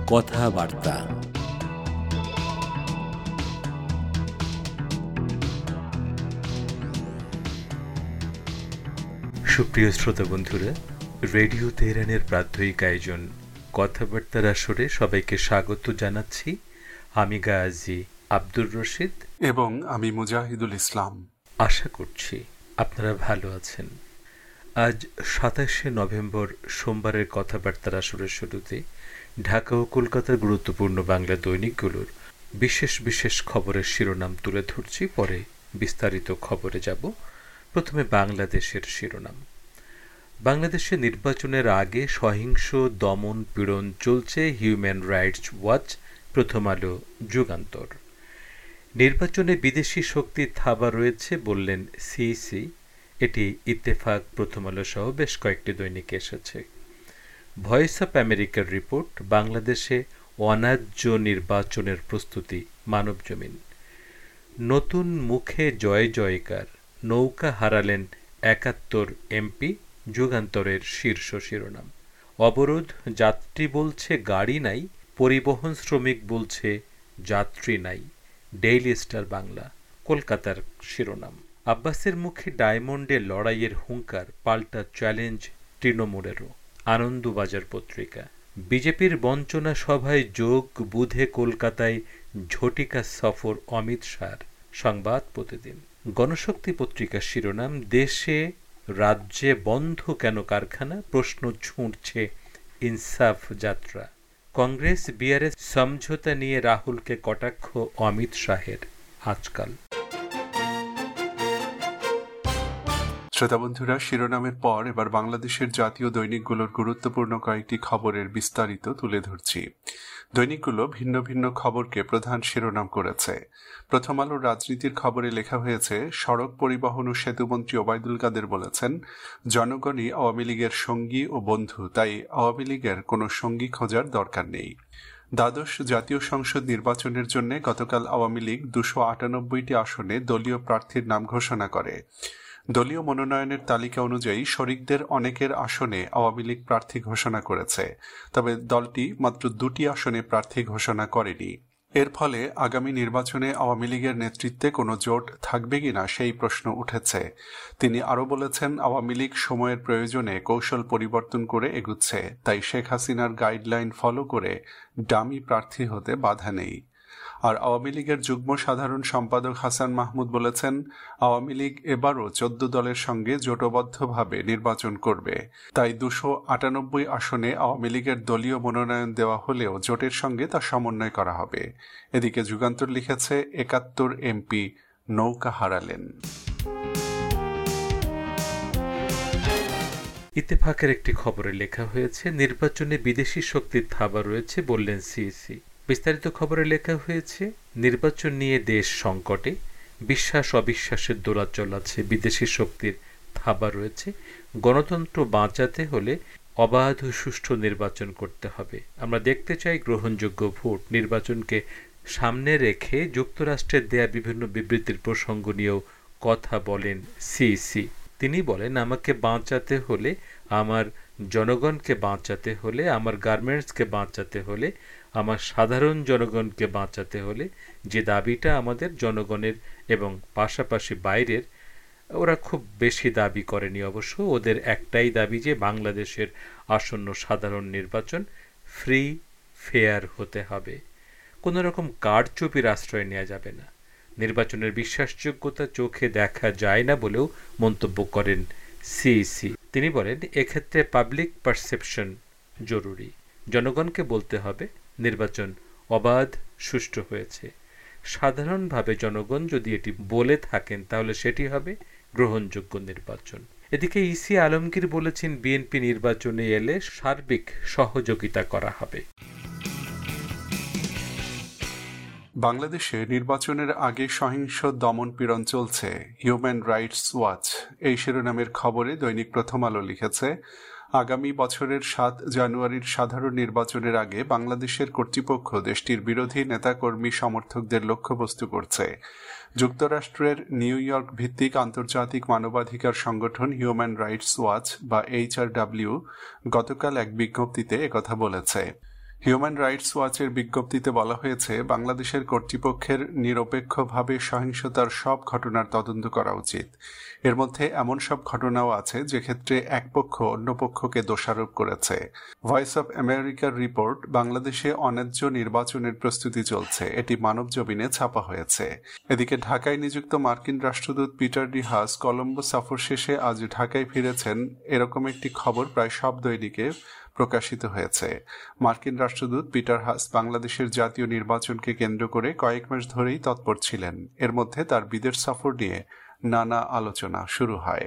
কথাবার্তা। সুপ্রিয় শ্রোতা বন্ধুরা, রেডিও তেহরানের প্রাত্যহিক আয়োজন কথাবার্তার আসরে সবাইকে স্বাগত জানাচ্ছি। আমি গাজী আব্দুর রশিদ এবং আমি মুজাহিদুল ইসলাম। আশা করছি আপনারা ভালো আছেন। আজ ২৭শে নভেম্বর সোমবারের কথাবার্তার আসরের শুরুতে ঢাকা ও কলকাতার গুরুত্বপূর্ণ বাংলা দৈনিকগুলোর বিশেষ বিশেষ খবরের শিরোনাম তুলে ধরছি, পরে বিস্তারিত খবরে যাব। প্রথমে বাংলাদেশের শিরোনাম। বাংলাদেশে নির্বাচনের আগে সহিংস দমন পীড়ন চলছে, হিউম্যান রাইটস ওয়াচ, প্রথম আলো, যুগান্তর। নির্বাচনে বিদেশি শক্তির থাবা রয়েছে বললেন সিইসি, এটি ইত্তেফাক, প্রথম আলো সহ বেশ কয়েকটি দৈনিকে এসেছে। ভয়েস অফ আমেরিকার রিপোর্ট, বাংলাদেশে অন্যায্য নির্বাচনের প্রস্তুতি, মানবজমিন। নতুন মুখে জয় জয়কার, নৌকা হারালেন ৭১ এমপি, যুগান্তরের শীর্ষ শিরোনাম। অবরোধ, যাত্রী বলছে গাড়ি নাই, পরিবহন শ্রমিক বলছে যাত্রী নাই, ডেইলি স্টার বাংলা, কলকাতার শিরোনাম। আব্বাসের মুখে ডায়মন্ডে লড়াইয়ের হুঙ্কার, পাল্টা চ্যালেঞ্জ তৃণমূলেরও, আনন্দবাজার পত্রিকা। বিজেপির বঞ্চনা সভায় যোগ, বুধে কলকাতায় ঝটিকা সফর অমিত শাহর, সংবাদ প্রতিদিন। গণশক্তি পত্রিকার শিরোনাম, দেশে রাজ্যে বন্ধ কেন কারখানা, প্রশ্ন ছুঁড়ছে ইনসাফ যাত্রা। কংগ্রেস বিআরএস সমঝোতা নিয়ে রাহুলকে কটাক্ষ অমিত শাহের, আজকাল। শ্রোতা বন্ধুরা, শিরোনামের পর এবার বাংলাদেশের জাতীয় দৈনিকগুলোর গুরুত্বপূর্ণ কয়েকটি খবরের বিস্তারিত তুলে ধরছি। দৈনিকগুলো ভিন্ন ভিন্ন খবরকে প্রধান শিরোনাম করেছে। প্রথম আলোর রাজনীতির খবরে লেখা হয়েছে, সড়ক পরিবহন ও সেতুমন্ত্রী ওবায়দুল কাদের বলেছেন, জনগণই আওয়ামী লীগের সঙ্গী ও বন্ধু, তাই আওয়ামী লীগের কোনো সঙ্গী খোঁজার দরকার নেই। দ্বাদশ জাতীয় সংসদ নির্বাচনের জন্য গতকাল আওয়ামী লীগ ২৯৮টি আসনে দলীয় প্রার্থীর নাম ঘোষণা করে। দলীয় মনোনয়নের তালিকা অনুযায়ী শরিকদের অনেকের আসনে আওয়ামী লীগ প্রার্থী ঘোষণা করেছে, তবে দলটি মাত্র ২টি আসনে প্রার্থী ঘোষণা করেনি। এর ফলে আগামী নির্বাচনে আওয়ামী লীগের নেতৃত্বে কোনো জোট থাকবে কিনা সেই প্রশ্ন উঠেছে। তিনি আরও বলেছেন, আওয়ামী লীগ সময়ের প্রয়োজনে কৌশল পরিবর্তন করে এগুচ্ছে, তাই শেখ হাসিনার গাইডলাইন ফলো করে ডামি প্রার্থী হতে বাধা নেই। আর আওয়ামী লীগের যুগ্ম সাধারণ সম্পাদক হাসান মাহমুদ বলেছেন, আওয়ামী লীগ এবারও ১৪ দলের সঙ্গে জোটবদ্ধভাবে নির্বাচন করবে, তাই ২৯৮ আসনে আওয়ামী লীগের দলীয় মনোনয়ন দেওয়া হলেও জোটের সঙ্গে তা সমন্বয় করা হবে। এদিকে যুগান্তর লিখেছে, ৭১ এমপি নৌকা হারালেন। ইত্তেফাকের একটি খবরে লেখা হয়েছে, নির্বাচনে বিদেশি শক্তির থাবা রয়েছে বললেন সিইসি। বিস্তারিত খবরে লেখা হয়েছে, নির্বাচন নিয়ে দেশ সংকটে, বিশ্বাস অবিশ্বাসের দোলাচল আছে, বিদেশি শক্তির থাবা রয়েছে, গণতন্ত্র বাঁচাতে হলে অবাধ ও সুষ্ঠু নির্বাচন করতে হবে। আমরা দেখতে চাই গ্রহণযোগ্য ভোট। নির্বাচনকে সামনে রেখে যুক্তরাষ্ট্রের দেয়া বিভিন্ন বিবৃতির প্রসঙ্গ নিয়েও কথা বলেন সিইসি। তিনি বলেন, আমাকে বাঁচাতে হলে, আমার জনগণকে বাঁচাতে হলে, আমার গার্মেন্টসকে বাঁচাতে হলে, আমার সাধারণ জনগণকে বাঁচাতে হলে যে দাবিটা আমাদের জনগণের এবং পাশাপাশি বাইরের, ওরা খুব বেশি দাবি করেনি অবশ্য, ওদের একটাই দাবি যে বাংলাদেশের আসন্ন সাধারণ নির্বাচন ফ্রি ফেয়ার হতে হবে, কোনো রকম কারচুপির আশ্রয় নেওয়া যাবে না। নির্বাচনের বিশ্বাসযোগ্যতা চোখে দেখা যায় না বলেও মন্তব্য করেন সিইসি। তিনি বলেন, এক্ষেত্রে পাবলিক পারসেপশন জরুরি। জনগণকে বলতে হবে নির্বাচন অবাধ সুষ্ঠু হয়েছে। সাধারণভাবে জনগণ যদি এটি বলে থাকেন তাহলে সেটি হবে গ্রহণযোগ্য নির্বাচন। এদিকে ইসি আলমগীর বলেছেন, বিএনপি নির্বাচনে এলে সার্বিক সহযোগিতা করা হবে। বাংলাদেশে নির্বাচনের আগে সহিংস দমন পীড়ন চলছে, হিউম্যান রাইটস ওয়াচ, এই শিরোনামের খবরে দৈনিক প্রথম আলো লিখেছে, আগামী বছরের ৭ জানুয়ারির সাধারণ নির্বাচনের আগে বাংলাদেশের কর্তৃপক্ষ দেশটির বিরোধী নেতাকর্মী সমর্থকদের লক্ষ্যবস্তু করছে। যুক্তরাষ্ট্রের নিউ ইয়র্ক ভিত্তিক আন্তর্জাতিক মানবাধিকার সংগঠন হিউম্যান রাইটস ওয়াচ বা HRW গতকাল এক বিজ্ঞপ্তিতে একথা বলেছে। হিউম্যান রাইটস ওয়াচের বিজ্ঞপ্তিতে বলা হয়েছে, বাংলাদেশের কর্তৃপক্ষের নিরপেক্ষভাবে সহিংসতার সব ঘটনার তদন্ত করা উচিত। এর মধ্যে এমন সব ঘটনাও আছে যেক্ষেত্রে এক পক্ষ অন্য পক্ষকে দোষারোপ করেছে। ভয়েস অব আমেরিকার রিপোর্ট, বাংলাদেশে অন্যায্য নির্বাচনের প্রস্তুতি চলছে, এটি মানবজমিনে ছাপা হয়েছে। এদিকে ঢাকায় নিযুক্ত মার্কিন রাষ্ট্রদূত পিটার ডি হাস কলম্বো সফর শেষে আজ ঢাকায় ফিরেছেন, এরকম একটি খবর প্রায় সব দৈনিকে প্রকাশিত হয়েছে। মার্কিন রাষ্ট্রদূত পিটার হাস বাংলাদেশের জাতীয় নির্বাচনকে কেন্দ্র করে কয়েক মাস ধরেই তৎপর ছিলেন। এর মধ্যে তার বিদেশ সফর নিয়ে নানা আলোচনা শুরু হয়।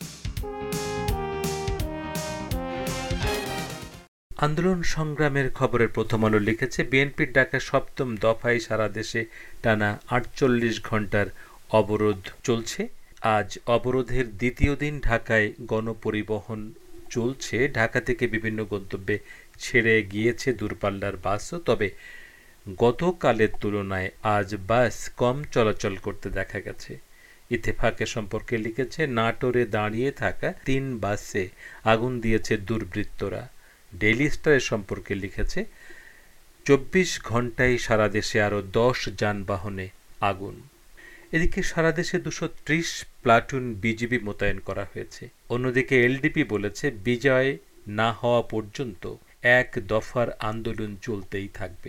আন্দোলন সংগ্রামের খবরের প্রথম আলো লিখেছে, বিএনপির ডাকা সপ্তম দফায় সারা দেশে টানা 48 ঘন্টার অবরোধ চলছে। আজ অবরোধের দ্বিতীয় দিন ঢাকায় গণপরিবহন চলছে। ঢাকা থেকে বিভিন্ন গন্তব্যে ছেড়ে গিয়েছে দূরপাল্লার বাসও, তবে গতকালের তুলনায় আজ বাস কম চলাচল করতে দেখা গেছে। ইত্তেফাকের সম্পর্কে লিখেছে, নাটোরে দাঁড়িয়ে থাকা 3 বাসে আগুন দিয়েছে দুর্বৃত্তরা। ডেইলি স্টারের সম্পর্কে লিখেছে, 24 ঘন্টায় সারা দেশে আরও 10 যানবাহনে আগুন। এদিকে সারা দেশে 230 প্লাটুন বিজিবি মোতায়েন করা হয়েছে। অন্যদিকে এলডিপি বলেছে, বিজয় না হওয়া পর্যন্ত এক দফার আন্দোলন চলতেই থাকবে।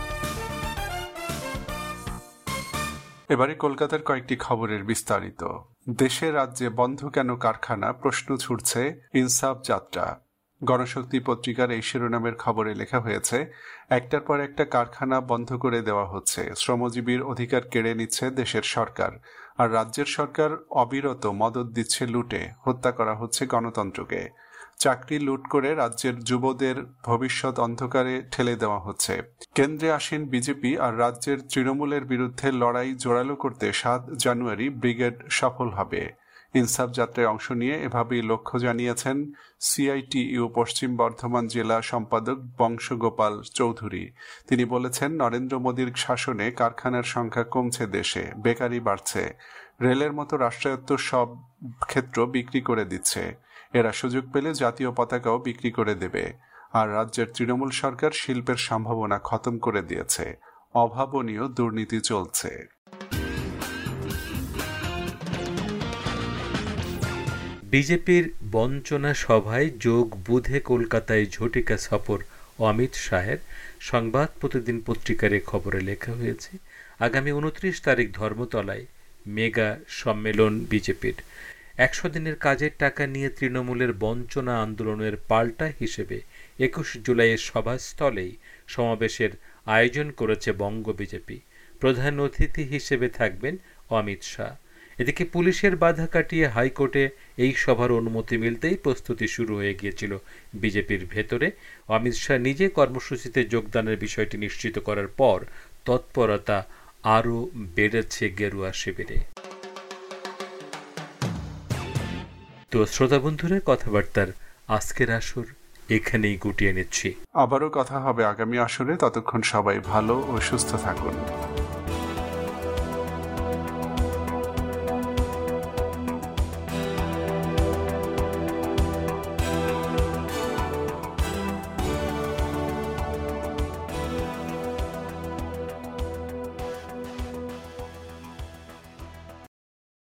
এবারে কলকাতার কয়েকটি খবরের বিস্তারিত। দেশে রাজ্যে বন্ধ কেন কারখানা, প্রশ্ন ছুটছে ইনসাফ যাত্রা। গণশক্তি পত্রিকার এই শিরোনামের খবরে লেখা হয়েছে, একটার পর একটা কারখানা বন্ধ করে দেওয়া হচ্ছে, শ্রমজীবীর অধিকার কেড়ে নিচ্ছে দেশের সরকার, আর রাজ্যের সরকার অবিরত মদদ দিচ্ছে লুটে, হত্যা করা হচ্ছে গণতন্ত্রকে। চাকরি লুট করে রাজ্যের যুবদের ভবিষ্যৎ অন্ধকারে ঠেলে দেওয়া হচ্ছে। কেন্দ্রে আসীন বিজেপি আর রাজ্যের তৃণমূলের বিরুদ্ধে লড়াই জোরালো করতে 7 জানুয়ারি ব্রিগেড সফল হবে। ইনসাফ যাত্রায় অংশ নিয়ে এভাবেই লক্ষ্য জানিয়েছেন সিআইটিইউ পশ্চিম বর্ধমান জেলা সম্পাদক বংশগোপাল চৌধুরী। তিনি বলেছেন, নরেন্দ্র মোদীর শাসনে কারখানার সংখ্যা কমছে দেশে, বেকারি বাড়ছে, রেলের মতো রাষ্ট্রায়ত্ত সব ক্ষেত্র বিক্রি করে দিচ্ছে। এরা সুযোগ পেলে জাতীয় পতাকাও বিক্রি করে দেবে। আর রাজ্যের তৃণমূল সরকার শিল্পের সম্ভাবনা খতম করে দিয়েছে। অভাবনীয় দুর্নীতি চলছে। বিজেপির বঞ্চনা সভায় যোগ বুধে কলকাতায় ঝটিকা সফর অমিত শাহের। সংবাদ প্রতিদিন পত্রিকার খবরে লেখা হয়েছে, আগামী 29 তারিখ ধর্মতলায় মেগা সম্মেলন বিজেপির। 100 দিনের কাজের টাকা নিয়ে তৃণমূলের বঞ্চনা আন্দোলনের পাল্টা হিসেবে 21 জুলাইয়ের সভাস্থলেই সমাবেশের আয়োজন করেছে বঙ্গ বিজেপি। প্রধান অতিথি হিসেবে থাকবেন অমিত শাহ। এদিকে পুলিশের বাধা কাটিয়ে হাইকোর্টে এই সভার অনুমতি মিলতেই প্রস্তুতি শুরু হয়ে গিয়েছিল বিজেপির ভেতরে। অমিত শাহ নিজে কর্মসূচিতে যোগদানের বিষয়টি নিশ্চিত করার পর তৎপরতা আরও বেড়েছে গেরুয়া শিবিরে। তো শ্রোতা বন্ধুরা, কথাবার্তার আজকের আসর এখানেই গুটিয়ে নিচ্ছি। আবারও কথা হবে আগামী আসরে। ততক্ষণ সবাই ভালো ও সুস্থ থাকুন।